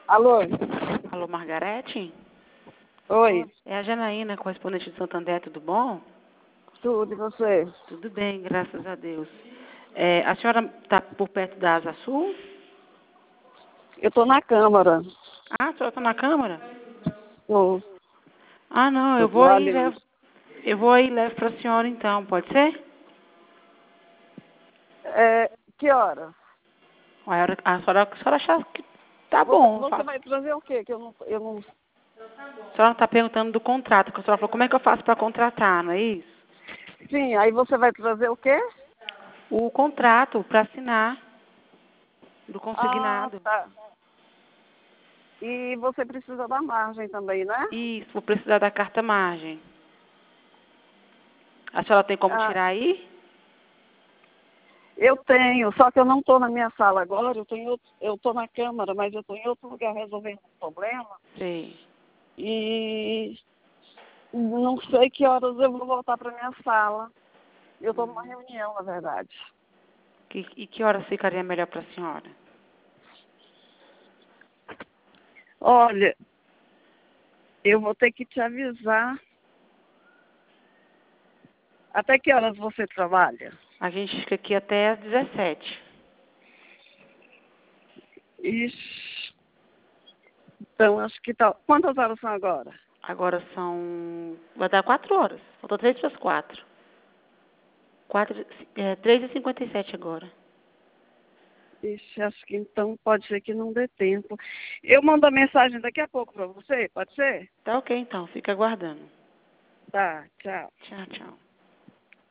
Alô? Alô, Margarete? Oi, É a Janaína, correspondente de Santander, tudo bom? tudo e você? Tudo bem, graças a Deus. A senhora está por perto da Asa Sul? Eu tô na Câmara. Ah, a senhora está na Câmara? Tô, Ah, não, tô eu vou aí e trabalhando. levo. Eu vou aí e levo para a senhora então, pode ser? Que hora? A senhora achar que tá Você, bom, eu você faço. vai trazer o quê? Que eu não... A senhora está perguntando do contrato, que a senhora falou, como é que eu faço para contratar, não é isso? Sim, aí você vai trazer o quê? O contrato para assinar do Ah, consignado. tá. E você precisa da margem também, né? Isso, vou precisar da carta margem. A senhora tem como Ah, tirar aí? eu tenho, só que eu não tô na minha sala agora, eu tô na Câmara, mas eu tô em outro lugar resolvendo um problema. Sei. E não sei que horas eu vou voltar para minha sala. Eu tô numa Hum. reunião, na verdade. E que horas ficaria melhor para a senhora? Olha, eu vou ter que te avisar. Até que horas você trabalha? A gente fica aqui até às 17. Ixi, então acho que tá. Quantas horas são agora? Agora são... Vai dar 4 horas. Faltam 3 para as 4. 3h57 agora. Ixi, acho que então pode ser que não dê tempo. Eu mando a mensagem daqui a pouco para você, pode ser? Tá ok, então. Fica aguardando. Tá, tchau. Tchau, tchau.